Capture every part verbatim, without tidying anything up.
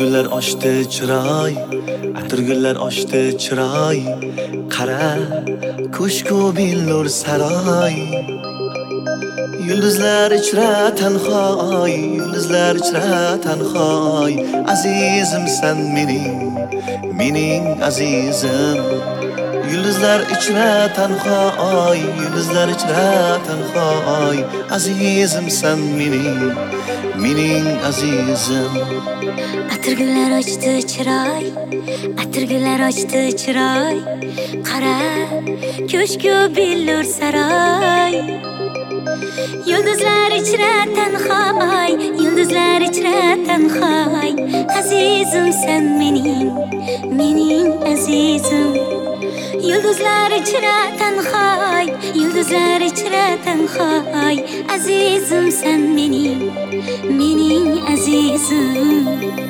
Atirgullar ochdi chiroy, atirgullar ochdi chiroy. Qara, ko'shku billur saroy. Yulduzlar ichra tanhoy, yulduzlar ichra tanhoy. Azizim sen mening, mening azizim. Yulduzlar ichra tanhoy, yulduzlar ichra tanhoy. Azizim sen mening, mening azizim. Atirgullar ochdi chiroy, atirgullar ochdi chiroy. Qara, ko'shku billur saroy. Yulduzlar ichra tanhoy, yulduzlar ichra tanhoy. Azizim sen mening, mening azizim. Yulduzlar ichra tanhoy, yulduzlar ichra tanhoy. Azizim sen mening, mening azizim.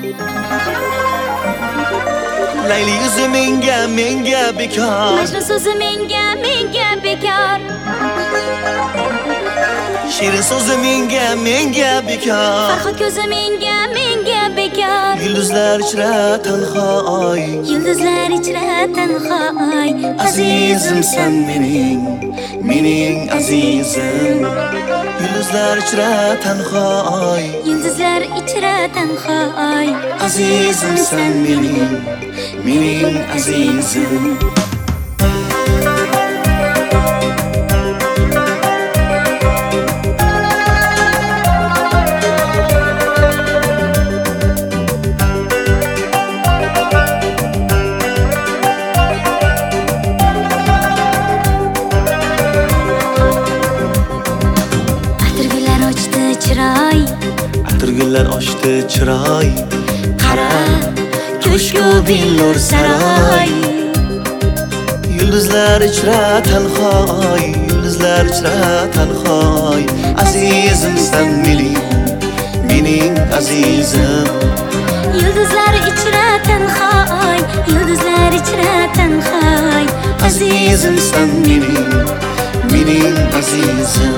Layli yuzi menga, menga bekor. Majnun so'zi menga, menga bekor. Shirin so'zi menga, menga bekor. Farhod ko'zi menga, menga bekor. Yulduzlar ichra tanhoy, yulduzlar ichra tanhoy. Azizim sen mening, mening azizim. Yulduzlar ichra tanhoy, yulduzlar ichra tanhoy. Azizim sen mening, mening azizim. Atirgullar ochdi chiroy. Qara, ko'shku billur saroy. Yulduzlar ichra tanhoy, yulduzlar ichra tanhoy. Azizim sen mening, mening azizim. yulduzlar ichra tanhoy, yulduzlar ichra tanhoy. Azizim sen mening, mening azizim.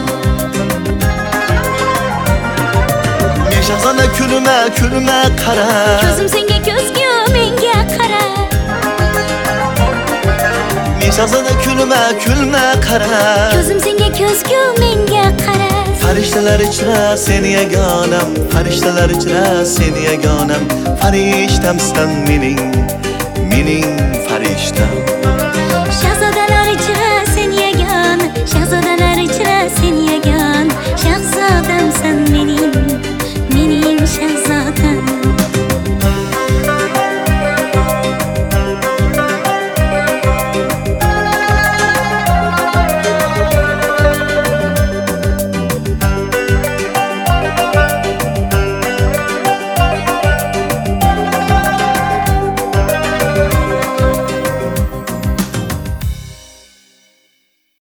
Shahzona kulma, kulma qara. Ko'zim senga, ko'zgu menga qara. Men shahzona kulma, kulma qara. Ko'zim senga, ko'zgu menga qara. Farishtalar ichra seni yagonam, farishtalar ichra seni yagonam. Farishtam sen mening, mening farishtam.